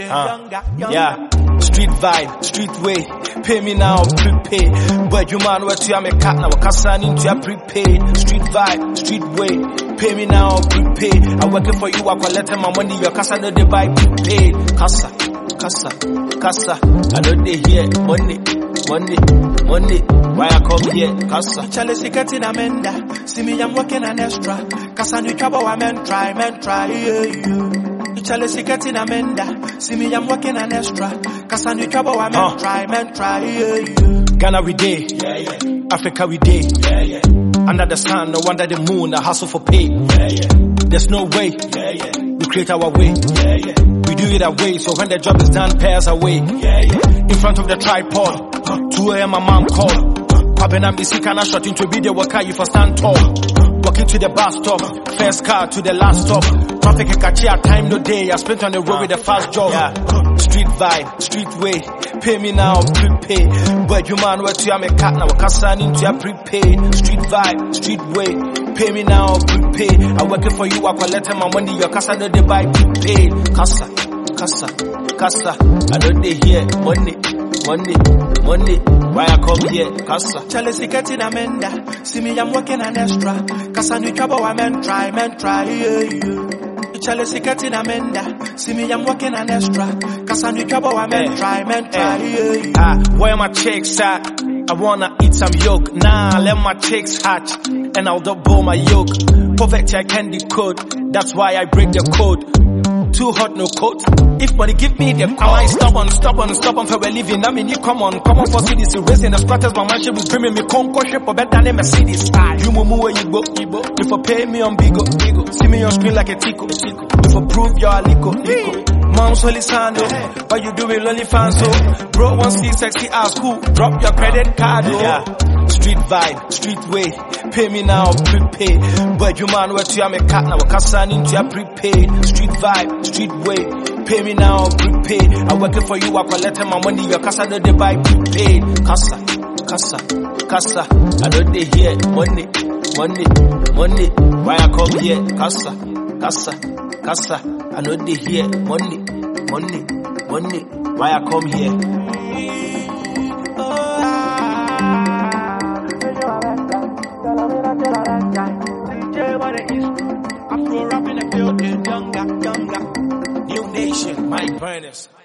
Yeah, street vibe, street way. Pay me now, prepay. But you man, what you am a cat now? Kasa into a prepaid. Street vibe, street way. Pay me now, prepay. I'm working for you, I collect my money. Your kasa no they buy prepaid. Kasa. I know they hear money. Why I come here? Kasa. Chalice getting amenda. See me, I'm working an extra. Kasa new trouble, I men try. Yeah. Chalice getting amenda. See me, I'm working an extra. Kasa new trouble, I men try. Yeah. Ghana we day. Africa we day. Under the sun, no wonder the moon, I hustle for pay. There's no way. We create our way. We do it our way, so when the job is done, pay us away. In front of the tripod, 2 a.m. my mom called. Papa and BC can I shot into video worker you for stand tall. Walking to the bus stop, first car to the last stop. Traffic and catch time no day, I spent on the road with a fast job. Street vibe, street way, pay me now, prepay. But you man, what you am a cat now, kasa into a prepaid. Street vibe, street way, pay me now, prepay. I'm working for you, I collect my money, your kasa no they buy prepaid. Kasa. I know they hear money. Why I come here? Kasa. Chalice getting amenda. See me, I'm working an extra. Kasa new trouble, I men try. Yeah. Chalice getting amenda. See me, I'm working an extra. Kasa new trouble, I men try. Yeah. Where my checks at? I wanna eat some yolk. Nah, let my chicks hatch, and I'll double my yolk. Poverty I can decode. That's why I break the code. Too hot, no coat. If money give me them, I might stubborn for a living. I mean, you come on for cities, raising the squatters, my man should be bringing me concoction for better than a Mercedes. You mumu where you go, if you pay me on bigo, see me on screen like a tico, if you prove you're a lico. Mom's Solisando, but you do it only fan so. Bro, want see sexy ass cool, drop your credit card, Street vibe, street way, pay me now, prepay. But you man, what you am a cat now, kasa into a prepaid. Street vibe, street way, pay me now, prepay. I'm working for you, I collect my money, your kasa no they buy prepaid. Kasa. I know they hear money. Why I come here? Kasa. I know they hear money. Why I come here? Afro rap in the building, younger. New nation, Mike Burners.